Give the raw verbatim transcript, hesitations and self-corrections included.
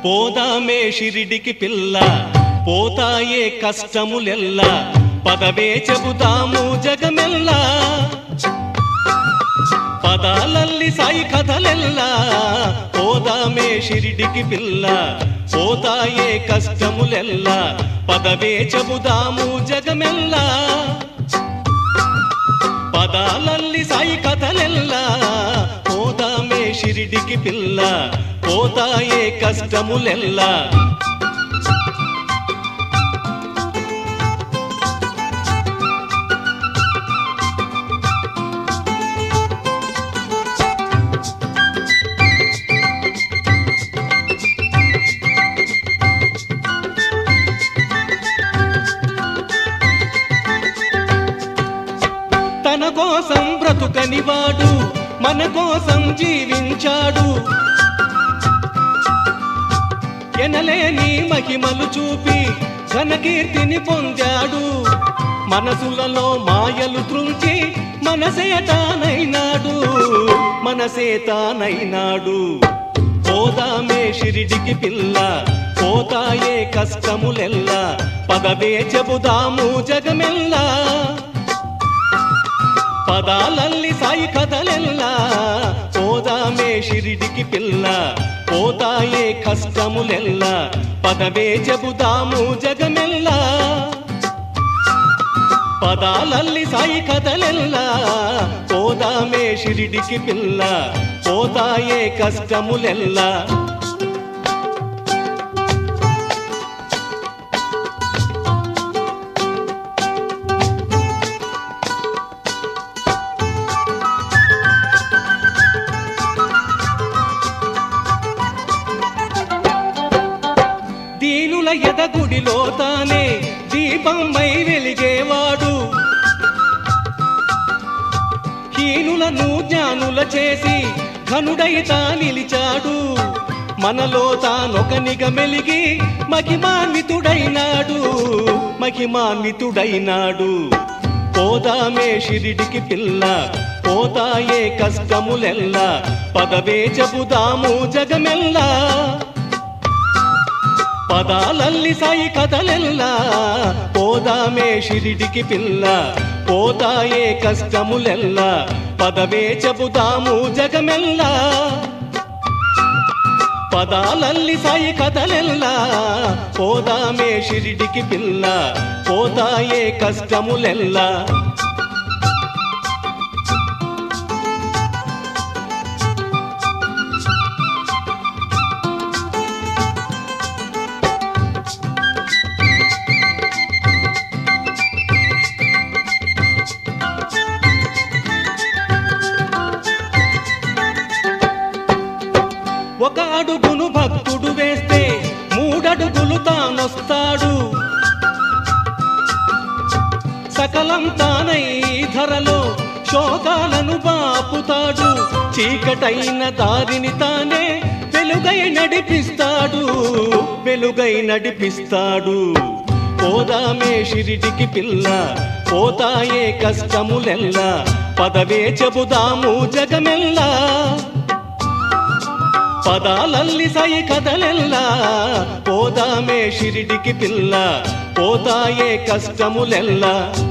పోదామే షిరిడికి పిల్ల పోతాయే కష్టములెల్లా పదవే చెబుతాము జగమెల్లా పదాలల్లి సాయి కథలెల్లా పోదామే షిరిడికి పిల్ల పోతాయే కష్టములెల్లా పదవే చెబుతాము జగమెల్లా పదాలల్లి సాయి కథలెల్లా పోదామే షిరిడికి పిల్ల పోతాయే కష్టములెల్లా తన కోసం బ్రతుకనివాడు మన కోసం జీవించాడు ఎనలేని మహిమలు చూపి ఘనకీర్తిని పొందాడు మనసులలో మాయలు త్రుంచి మనసేతానైనాడు మనసేతానైనాడు పోదామే షిరిడికి పిల్ల పోతాయే కష్టములెల్లా పదవే చెబుదాము జగమెల్లా పదాలల్లి సాయి కథలెల్లా పోదామే షిరిడికి పిల్ల పోతాయే కష్టములెల్లా పదవే చెబుదాము జగమెల్లా పదాలల్లి సాయి కథలెల్లా పోదామే షిరిడికి పిల్ల పోతాయే కష్టములెల్లా దీనుల ఎదగుడిలో తానే దీపమై వెలిగేవాడు హీనులను జ్ఞానుల చేసి ఘనుడైతా నిలిచాడు మనలో తానొకనిగా మెలిగి మహిమాన్వితుడైనాడు మహిమాన్వితుడైనాడు పోదామే షిరిడికి పిల్ల పోతాయే కష్టములెల్లా పదవే చెబుదాము జగమెల్లా పదాలల్లి సాయి కథలెల్లా పోదామే షిరిడికి పిల్ల పోతాయే కష్టములెల్లా పదవే చెబుదాము జగమెల్లా పదాలల్లి సాయి కథలెల్లా పోదామే షిరిడికి పిల్ల పోతాయే కష్టములెల్లా ఒక అడుగును భక్తుడు వేస్తే మూడడుగులు తానొస్తాడు సకలం తానై ధరలో శోకాలను బాపుతాడు చీకటైన దారిని తానే వెలుగై నడిపిస్తాడు వెలుగై నడిపిస్తాడు పోదామే షిరిడికి పిల్ల పోతాయే కష్టములెల్లా పదవే చెబుదాము జగమెల్లా పదాలల్లి సాయి కథలెల్లా పోదామే షిరిడికి పిల్ల పోతాయే కష్టములెల్లా